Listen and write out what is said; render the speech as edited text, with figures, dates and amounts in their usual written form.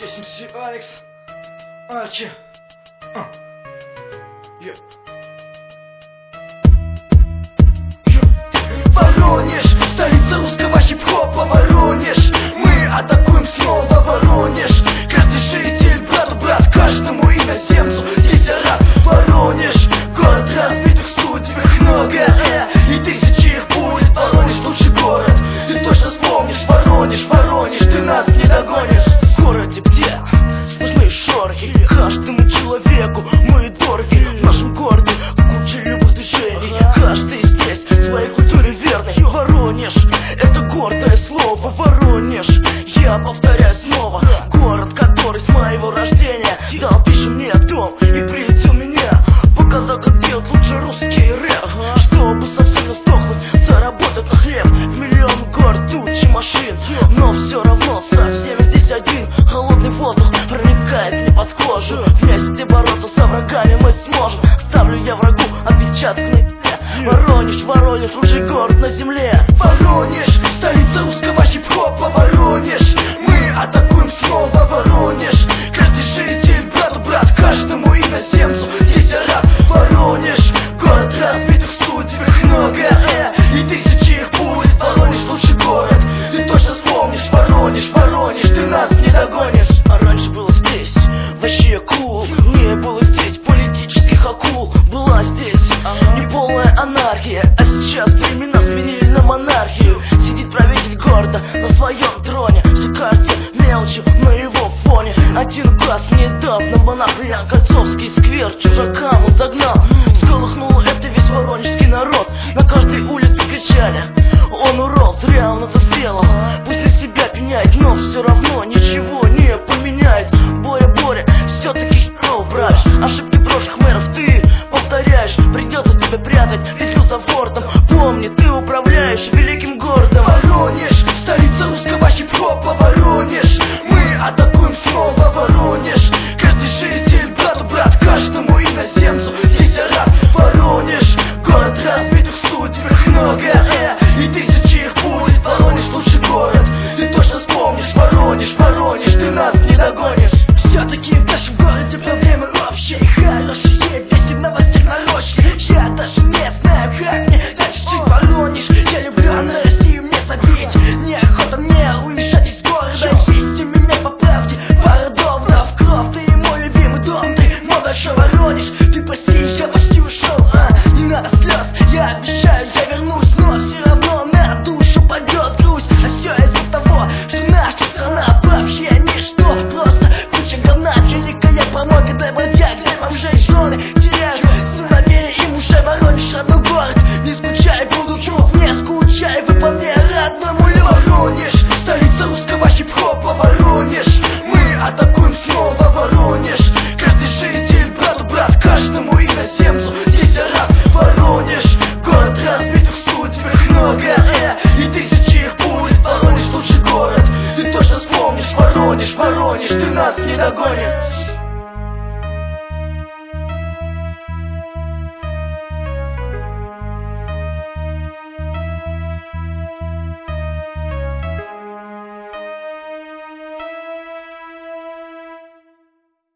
Здесь МС Алекс. Ачи. Воронеж, столица русского хип-хопа. Воронеж, мы атакуем снова. Воронеж, каждый житель брату брат, каждому иноземцу здесь рад. Воронеж, город разбитых студий, их много, и тысячи их будет. Воронеж лучший город, ты точно вспомнишь. Воронеж, Воронеж, ты нас не догонишь. В городе, где сплошные шорохи, каждому человеку мы дороги. В нашем городе куча любых движений, каждый здесь своей культуре верный. Воронеж, это гордое слово. Воронеж, я повторяю снова, город, который с моего рождения дал пищу мне дом и приютил меня. Показал, как делать лучше русский рэп, чтобы совсем не сдохнуть, заработать на хлеб. В миллион город, тучи машин, но все равно со всеми здесь один. Холодный воздух проникает мне под кожу. Вместе бороться со врагами мы сможем. Ставлю я врагу отпечаток на теле. Воронеж, Воронеж, лучший город на земле. Воронеж, столица русского хип-хопа. Воронеж, мы атакуем снова. Воронеж, каждый житель брату брат, каждому иноземцу здесь рад. Воронеж, город разбитых студий, их много, и тысячи их будет. Воронеж лучший город, ты точно вспомнишь. Воронеж, Воронеж, ты нас не догонишь. А раньше было здесь вообще кул, не было здесь политических акул. Была здесь неполная анархия, а сейчас времена сменили на монархию. Сидит правитель города на своем троне, все кажется мелочью на его фоне. Один глаз недавно монах Ян Кольцовский сквер чужакам он загнал.